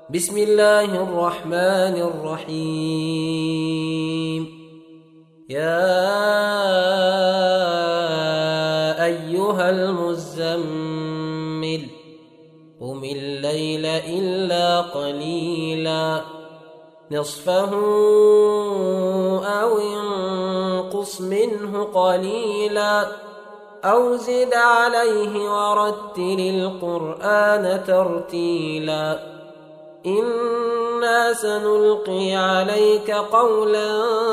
بسم الله الرحمن الرحيم. يا أيها المزمل قم الليل إلا قليلا نصفه أو انقص منه قليلا أو زد عليه ورتل القرآن ترتيلا إنا سنلقي عليك قولا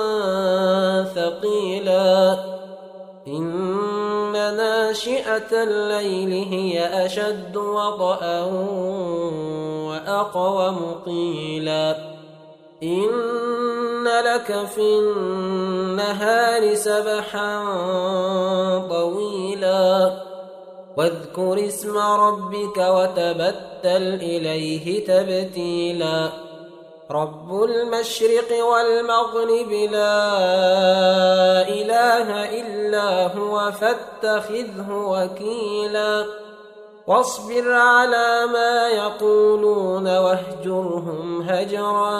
ثقيلا إن ناشئة الليل هي أشد وطئا وأقوم قيلا إن لك في النهار سبحا طويلا واذكر اسم ربك وتبتل إليه تبتيلا رب المشرق والمغرب لا إله إلا هو فاتخذه وكيلا واصبر على ما يقولون واهجرهم هجرا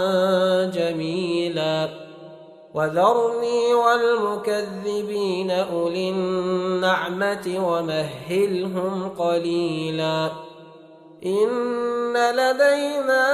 جميلا وذرني والمكذبين أولي النعمة ومهلهم قليلا إن لدينا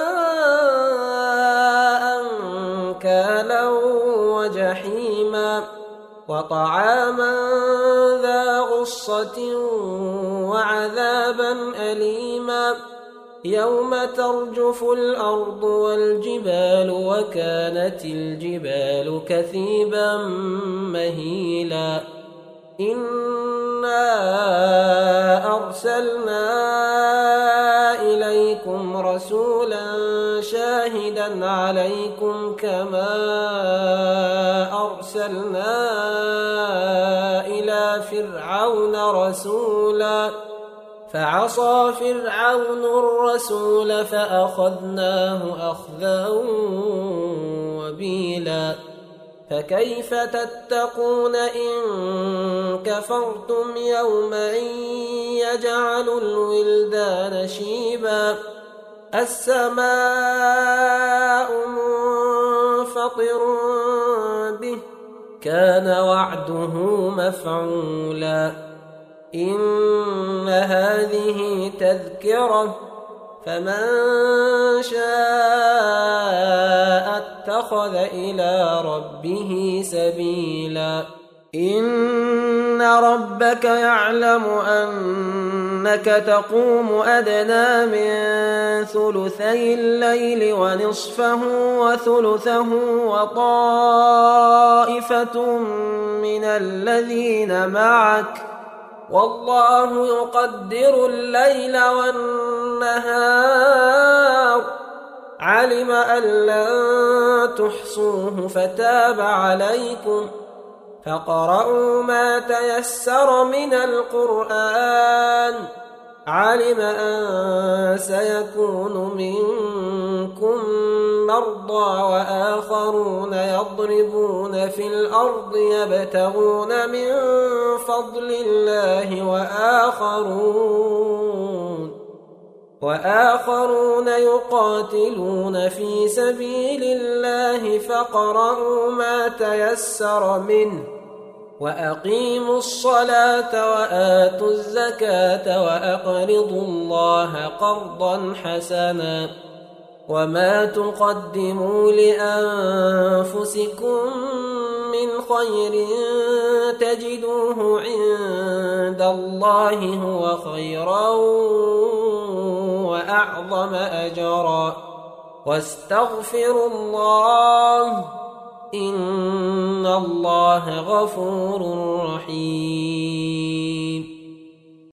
أنكالا وجحيما وطعاما ذا غصة وعذابا أليما يوم ترجف الأرض والجبال وكانت الجبال كثيبا مهيلا إنا أرسلنا إليكم رسولا شاهدا عليكم كما أرسلنا إلى فرعون رسولا فعصى فرعون الرسول فأخذناه أخذا وبيلا فكيف تتقون إن كفرتم يوما يجعل الولدان شيبا السماء منفطر به كان وعده مفعولا إن هذه تذكرة فمن شاء اتخذ إلى ربه سبيلا إن ربك يعلم أنك تقوم أدنى من ثلثي الليل ونصفه وثلثه وطائفة من الذين معك والله يقدر الليل والنهار علم أن لن تحصوه فتاب عليكم فاقرؤوا ما تيسر من القرآن علم أن سيكون منكم مرضى وآخرون يضربون في الأرض يبتغون من فضل الله وآخرون يقاتلون في سبيل الله فاقرؤوا ما تيسر منه وأقيموا الصلاة وآتوا الزكاة وأقرضوا الله قرضا حسنا وما تقدموا لأنفسكم من خير تجدوه عند الله هو خيرا وأعظم أجرا واستغفروا الله إن الله غفور رحيم.